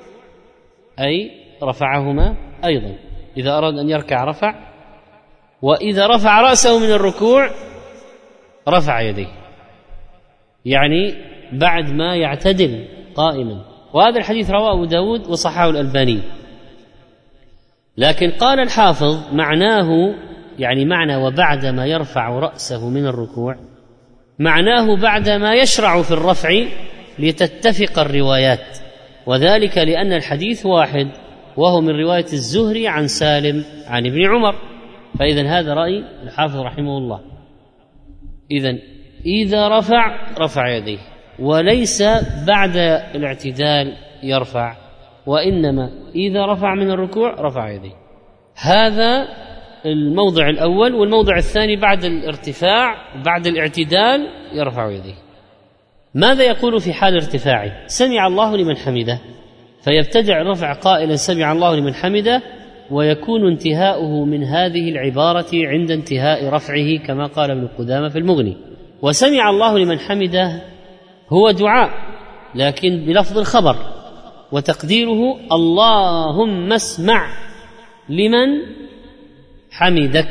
Speaker 2: أي رفعهما أيضا. إذا أراد أن يركع رفع، وإذا رفع رأسه من الركوع رفع يديه، يعني بعد ما يعتدل قائما. وهذا الحديث رواه أبو داود وصححه الألباني. لكن قال الحافظ معناه، يعني معنى وبعد ما يرفع رأسه من الركوع، معناه بعد ما يشرع في الرفع لتتفق الروايات، وذلك لأن الحديث واحد، وهو من رواية الزهري عن سالم عن ابن عمر. فإذن هذا رأي الحافظ رحمه الله. إذن إذا رفع رفع يديه، وليس بعد الاعتدال يرفع وإنما إذا رفع من الركوع رفع يديه. هذا الموضع الأول. والموضع الثاني بعد الارتفاع بعد الاعتدال يرفع يديه. ماذا يقول في حال ارتفاعه؟ سمع الله لمن حمده، فيبتدع الرفع قائلا سمع الله لمن حمده، ويكون انتهاؤه من هذه العبارة عند انتهاء رفعه كما قال ابن قدامة في المغني. وسمع الله لمن حمده هو دعاء لكن بلفظ الخبر، وتقديره اللهم اسمع لمن حمدك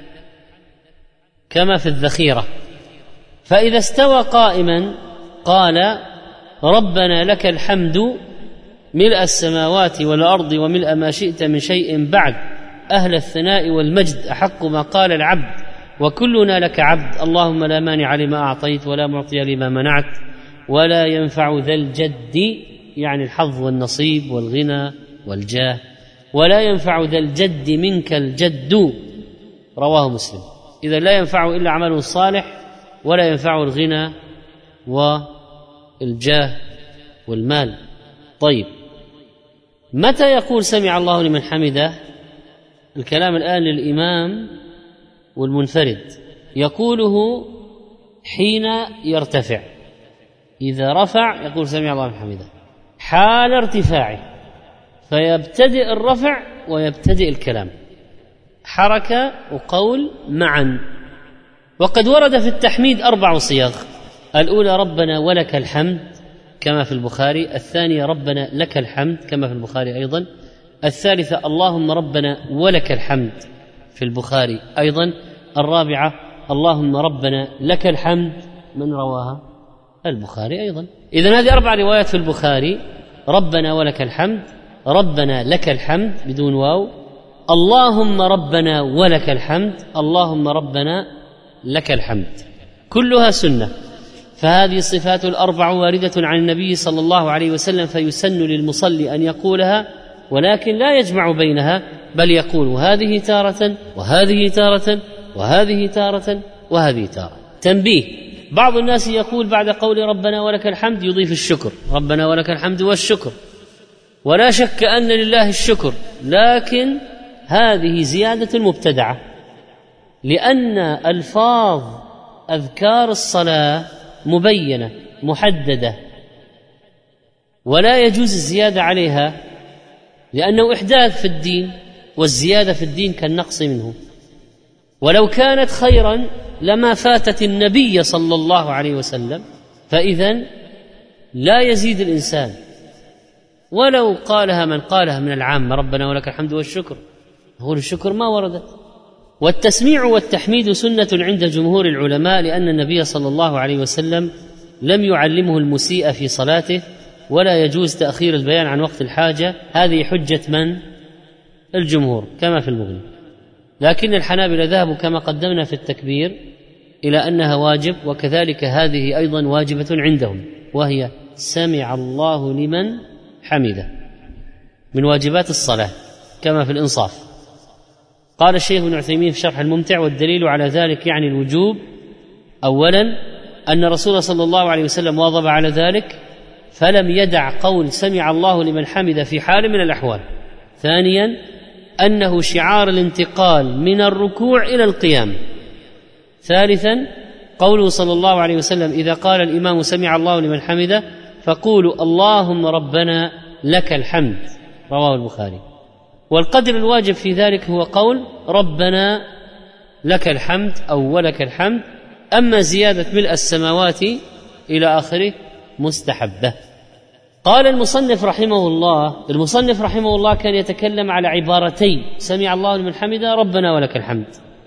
Speaker 2: كما في الذخيرة. فإذا استوى قائما قال ربنا لك الحمد ملء السماوات والأرض وملء ما شئت من شيء بعد، أهل الثناء والمجد أحق ما قال العبد وكلنا لك عبد، اللهم لا مانع لما أعطيت ولا معطي لما منعت ولا ينفع ذا الجد، يعني الحظ والنصيب والغنى والجاه، ولا ينفع ذا الجد منك الجد، رواه مسلم. إذا لا ينفع إلا عمله الصالح، ولا ينفع الغنى والجاه والمال. طيب، متى يقول سمع الله لمن حمده؟ الكلام الآن للإمام والمنفرد. يقوله حين يرتفع، إذا رفع يقول سمع الله لمن حمده حال ارتفاعه، فيبتدئ الرفع ويبتدئ الكلام، حركة وقول معا. وقد ورد في التحميد أربع صيغ: الأولى ربنا ولك الحمد كما في البخاري، الثانية ربنا لك الحمد كما في البخاري أيضا، الثالثة اللهم ربنا ولك الحمد في البخاري أيضا، الرابعة اللهم ربنا لك الحمد. من رواها؟ البخاري أيضا. إذن هذه أربع روايات في البخاري: ربنا ولك الحمد، ربنا لك الحمد بدون واو، اللهم ربنا ولك الحمد، اللهم ربنا لك الحمد، كلها سنة. فهذه الصفات الأربع واردة عن النبي صلى الله عليه وسلم، فيسن للمصلي أن يقولها، ولكن لا يجمع بينها، بل يقول هذه تارة وهذه تارة وهذه تارة وهذه تارة. تنبيه: بعض الناس يقول بعد قول ربنا ولك الحمد يضيف الشكر، ربنا ولك الحمد والشكر، ولا شك أن لله الشكر، لكن هذه زيادة مبتدعة، لأن ألفاظ أذكار الصلاة مبينة محددة، ولا يجوز الزيادة عليها، لأنه إحداث في الدين، والزيادة في الدين كالنقص منه. ولو كانت خيرا لما فاتت النبي صلى الله عليه وسلم، فإذن لا يزيد الإنسان ولو قالها من قالها من العامة ربنا ولك الحمد والشكر، هو الشكر ما وردت. والتسميع والتحميد سنة عند جمهور العلماء، لأن النبي صلى الله عليه وسلم لم يعلمه المسيء في صلاته، ولا يجوز تأخير البيان عن وقت الحاجة. هذه حجة من؟ الجمهور كما في المغني. لكن الحنابلة ذهبوا كما قدمنا في التكبير إلى أنها واجب، وكذلك هذه أيضا واجبة عندهم، وهي سمع الله لمن حمده، من واجبات الصلاة كما في الإنصاف. قال الشيخ ابن عثيمين في شرح الممتع: والدليل على ذلك يعني الوجوب، أولا أن الرسول صلى الله عليه وسلم واظب على ذلك فلم يدع قول سمع الله لمن حمده في حال من الأحوال. ثانيا أنه شعار الانتقال من الركوع إلى القيام. ثالثا قوله صلى الله عليه وسلم: إذا قال الإمام سمع الله لمن حمده فقولوا اللهم ربنا لك الحمد، رواه البخاري. والقدر الواجب في ذلك هو قول ربنا لك الحمد أو ولك الحمد. أما زيادة ملء السماوات إلى آخره مستحبة. قال المصنف رحمه الله المصنف رحمه الله كان يتكلم على عبارتين: سمع الله لمن حمده ربنا ولك الحمد،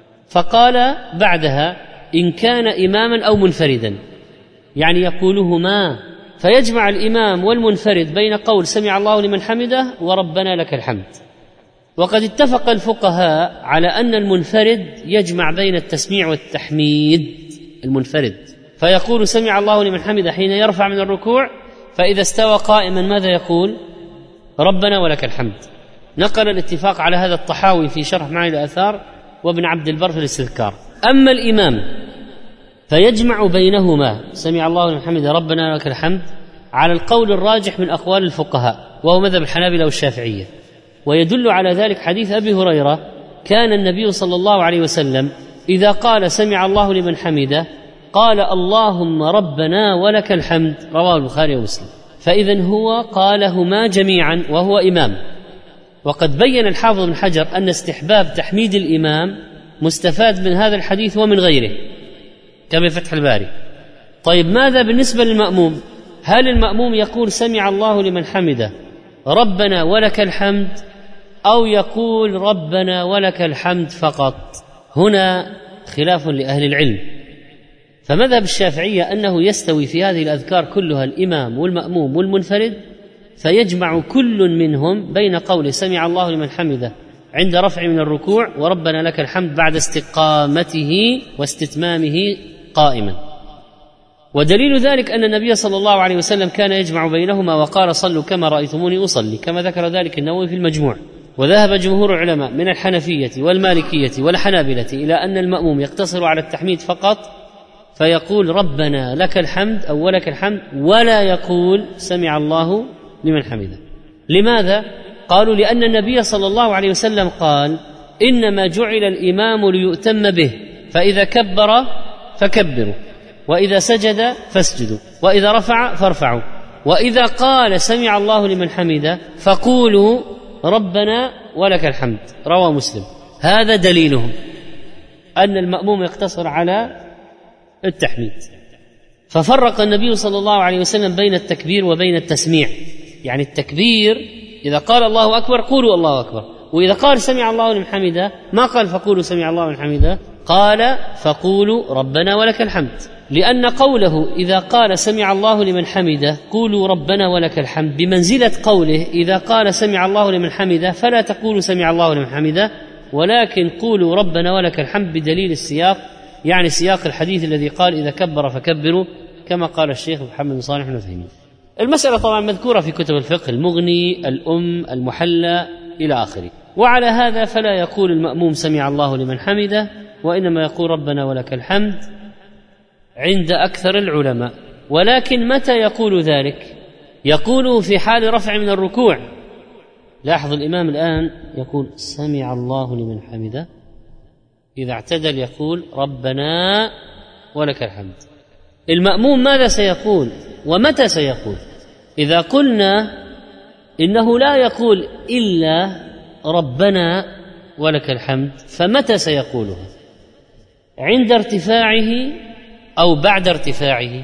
Speaker 2: فقال بعدها إن كان إماما أو منفردا، يعني يقولهما، فيجمع الإمام والمنفرد بين قول سمع الله لمن حمده وربنا لك الحمد. وقد اتفق الفقهاء على أن المنفرد يجمع بين التسميع والتحميد، المنفرد فيقول سمع الله لمن حمده حين يرفع من الركوع، فإذا استوى قائما ماذا يقول؟ ربنا ولك الحمد. نقل الاتفاق على هذا الطحاوي في شرح معاني الآثار، وابن عبد البر في الاستذكار. أما الإمام فيجمع بينهما سمع الله لمن حمده ربنا لك الحمد على القول الراجح من أقوال الفقهاء، وهو مذهب الحنابلة والشافعية. ويدل على ذلك حديث أبي هريرة: كان النبي صلى الله عليه وسلم إذا قال سمع الله لمن حمده قال اللهم ربنا ولك الحمد، رواه البخاري ومسلم. فإذن هو قالهما جميعا وهو إمام. وقد بين الحافظ بن حجر أن استحباب تحميد الإمام مستفاد من هذا الحديث ومن غيره كما في فتح الباري. طيب ماذا بالنسبة للمأموم؟ هل المأموم يقول سمع الله لمن حمده ربنا ولك الحمد، أو يقول ربنا ولك الحمد فقط؟ هنا خلاف لأهل العلم. فمذهب الشافعية أنه يستوي في هذه الأذكار كلها الإمام والمأموم والمنفرد، فيجمع كل منهم بين قول سمع الله لمن حمده عند رفع من الركوع وربنا لك الحمد بعد استقامته واستتمامه قائما. ودليل ذلك أن النبي صلى الله عليه وسلم كان يجمع بينهما وقال صلوا كما رأيتموني أصلي، كما ذكر ذلك النووي في المجموع. وذهب جمهور العلماء من الحنفية والمالكية والحنابلة إلى أن المأموم يقتصر على التحميد فقط، فيقول ربنا لك الحمد أو ولك الحمد، ولا يقول سمع الله لمن حمده. لماذا؟ قالوا لأن النبي صلى الله عليه وسلم قال إنما جعل الإمام ليؤتم به، فإذا كبر فكبروا، وإذا سجد فاسجدوا، وإذا رفع فارفعوا، وإذا قال سمع الله لمن حمده فقولوا ربنا ولك الحمد، رواه مسلم. هذا دليلهم أن المأموم يقتصر على التحميد. ففرق النبي صلى الله عليه وسلم بين التكبير وبين التسميع. يعني التكبير إذا قال الله أكبر قولوا الله أكبر، وإذا قال سمع الله لمن حمده ما قال فقولوا سمع الله لمن حمده، قال فقولوا ربنا ولك الحمد. لأن قوله إذا قال سمع الله لمن حمده قولوا ربنا ولك الحمد بمنزلة قوله إذا قال سمع الله لمن حمده فلا تقولوا سمع الله لمن حمده، ولكن قولوا ربنا ولك الحمد بدليل السياق، يعني سياق الحديث الذي قال إذا كبر فكبروا، كما قال الشيخ محمد بن صالح العثيمين. المسألة طبعا مذكورة في كتب الفقه، المغني، الأم، المحلى إلى آخره. وعلى هذا فلا يقول المأموم سمع الله لمن حمده، وإنما يقول ربنا ولك الحمد عند أكثر العلماء. ولكن متى يقول ذلك؟ يقول في حال رفع من الركوع. لاحظ الإمام الآن يقول سمع الله لمن حمده، إذا اعتدل يقول ربنا ولك الحمد. المأموم ماذا سيقول ومتى سيقول؟ إذا قلنا إنه لا يقول إلا ربنا ولك الحمد، فمتى سيقولها؟ عند ارتفاعه أو بعد ارتفاعه؟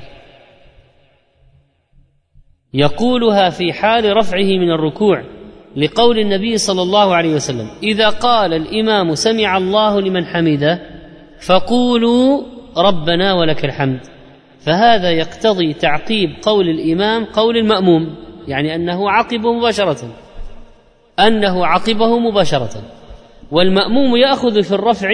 Speaker 2: يقولها في حال رفعه من الركوع، لقول النبي صلى الله عليه وسلم إذا قال الإمام سمع الله لمن حمده فقولوا ربنا ولك الحمد. فهذا يقتضي تعقيب قول الإمام قول المأموم، يعني أنه عقبه مباشرة أنه عقبه مباشرة والمأموم يأخذ في الرفع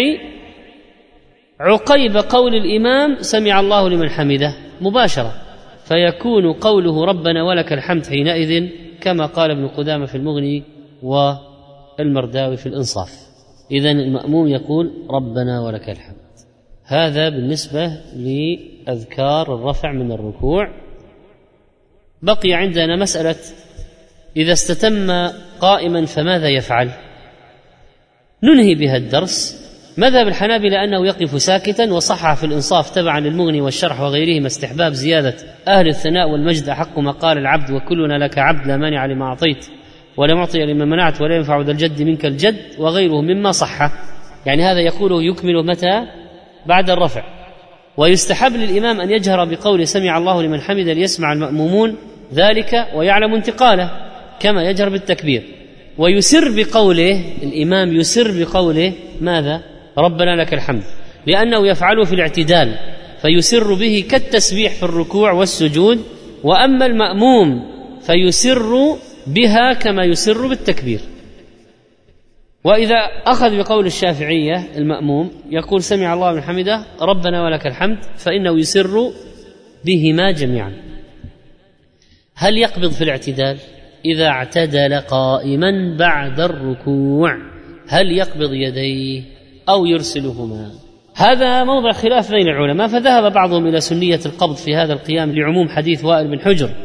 Speaker 2: عقيب قول الإمام سمع الله لمن حمده مباشرة، فيكون قوله ربنا ولك الحمد حينئذ كما قال ابن قدامة في المغني والمرداوي في الإنصاف. إذن المأموم يقول ربنا ولك الحمد. هذا بالنسبة لأذكار الرفع من الركوع. بقي عندنا مسألة إذا استتم قائما فماذا يفعل؟ ننهي بها الدرس. مذهب الحنابلة أنه يقف ساكتا، وصحح في الإنصاف تبعا للمغني والشرح وغيرهما استحباب زيادة أهل الثناء والمجد أحق ما قال العبد وكلنا لك عبد لا مانع لما أعطيت ولا معطي لما منعت ولا ينفع ذا الجد منك الجد وغيره مما صح. يعني هذا يقوله يكمل متى؟ بعد الرفع. ويستحب للإمام أن يجهر بقول سمع الله لمن حمده ليسمع المأمومون ذلك ويعلم انتقاله كما يجهر بالتكبير. ويسر بقوله، الإمام يسر بقوله ماذا؟ ربنا لك الحمد، لأنه يفعله في الاعتدال فيسر به كالتسبيح في الركوع والسجود. وأما المأموم فيسر بها كما يسر بالتكبير. وإذا أخذ بقول الشافعية المأموم يقول سمع الله لمن حمده ربنا ولك الحمد، فإنه يسر بهما جميعا. هل يقبض في الاعتدال؟ إذا اعتدل قائما بعد الركوع هل يقبض يديه أو يرسلهما؟ هذا موضع خلاف بين العلماء، فذهب بعضهم إلى سنية القبض في هذا القيام لعموم حديث وائل بن حجر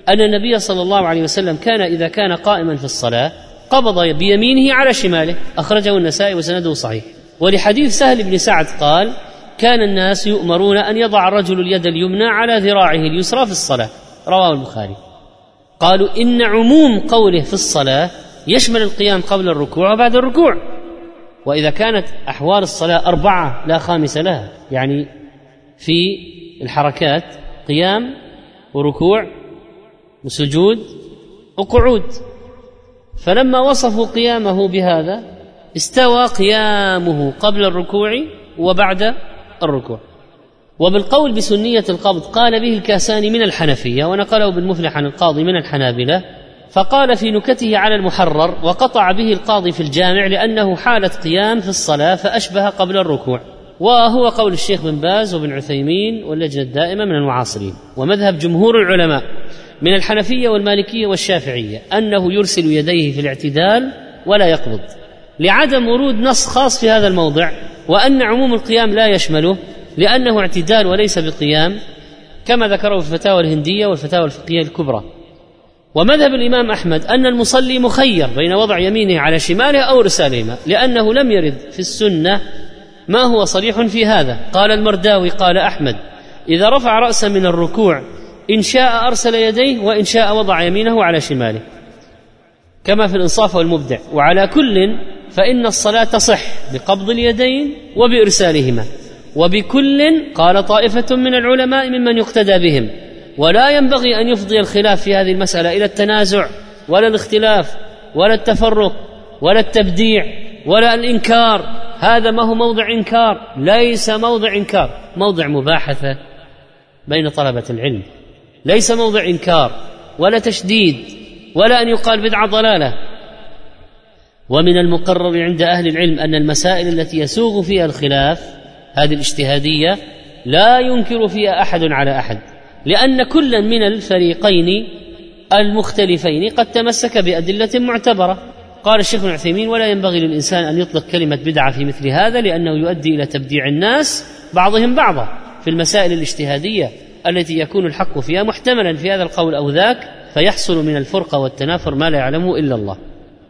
Speaker 2: أن النبي صلى الله عليه وسلم كان إذا كان قائما في الصلاة قبض بيمينه على شماله، أخرجه النسائي وسنده صحيح. ولحديث سهل بن سعد قال: كان الناس يؤمرون أن يضع الرجل اليد اليمنى على ذراعه اليسرى في الصلاة، رواه البخاري. قالوا إن عموم قوله في الصلاة يشمل القيام قبل الركوع وبعد الركوع، وإذا كانت أحوال الصلاة أربعة لا خامس لها، يعني في الحركات قيام وركوع وسجود وقعود، فلما وصفوا قيامه بهذا استوى قيامه قبل الركوع وبعد الركوع. وبالقول بسنية القبض قال به الكاساني من الحنفية، ونقله بالمفلح عن القاضي من الحنابلة، فقال في نكته على المحرر: وقطع به القاضي في الجامع لأنه حالة قيام في الصلاة فأشبه قبل الركوع. وهو قول الشيخ بن باز وبن عثيمين واللجنة الدائمة من المعاصرين. ومذهب جمهور العلماء من الحنفية والمالكية والشافعية أنه يرسل يديه في الاعتدال ولا يقبض، لعدم ورود نص خاص في هذا الموضع، وأن عموم القيام لا يشمله لأنه اعتدال وليس بقيام، كما ذكره في الفتاوى الهندية والفتاوى الفقهية الكبرى. ومذهب الإمام أحمد أن المصلي مخير بين وضع يمينه على شماله أو إرسالهما، لأنه لم يرد في السنة ما هو صريح في هذا. قال المرداوي قال أحمد: إذا رفع رأسه من الركوع إن شاء أرسل يديه وإن شاء وضع يمينه على شماله، كما في الإنصاف والمبدع. وعلى كل فإن الصلاة تصح بقبض اليدين وبإرسالهما، وبكل قال طائفة من العلماء ممن يقتدى بهم. ولا ينبغي أن يفضي الخلاف في هذه المسألة إلى التنازع ولا الاختلاف ولا التفرق ولا التبديع ولا الإنكار. هذا ما هو موضع إنكار، ليس موضع إنكار، موضع مباحثة بين طلبة العلم، ليس موضع إنكار ولا تشديد ولا أن يقال بدعة ضلالة. ومن المقرر عند أهل العلم أن المسائل التي يسوغ فيها الخلاف هذه الاجتهادية لا ينكر فيها أحد على أحد، لأن كلا من الفريقين المختلفين قد تمسك بأدلة معتبرة. قال الشيخ ابن عثيمين: ولا ينبغي للإنسان أن يطلق كلمة بدعة في مثل هذا، لأنه يؤدي إلى تبديع الناس بعضهم بعضا في المسائل الاجتهادية التي يكون الحق فيها محتملا في هذا القول أو ذاك، فيحصل من الفرقة والتنافر ما لا يعلمه إلا الله.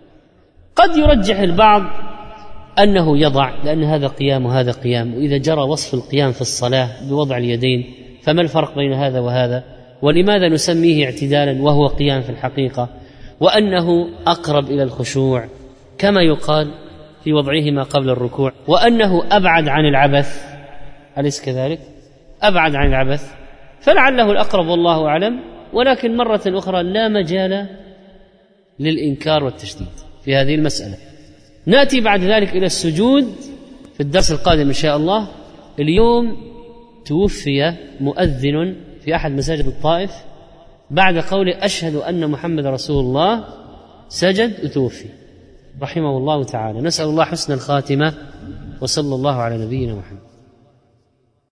Speaker 2: قد يرجح البعض أنه يضع، لأن هذا قيام وهذا قيام، وإذا جرى وصف القيام في الصلاة بوضع اليدين فما الفرق بين هذا وهذا؟ ولماذا نسميه اعتدالا وهو قيام في الحقيقة؟ وأنه أقرب إلى الخشوع كما يقال في وضعهما قبل الركوع، وأنه أبعد عن العبث، أليس كذلك؟ أبعد عن العبث، فلعله الأقرب والله أعلم. ولكن مرة أخرى لا مجال للإنكار والتشديد في هذه المسألة. نأتي بعد ذلك إلى السجود في الدرس القادم إن شاء الله. اليوم توفي مؤذن في أحد مساجد الطائف بعد قول أشهد أن محمد رسول الله، سجد وتوفي رحمه الله تعالى. نسأل الله حسن الخاتمة، وصلى الله على نبينا محمد.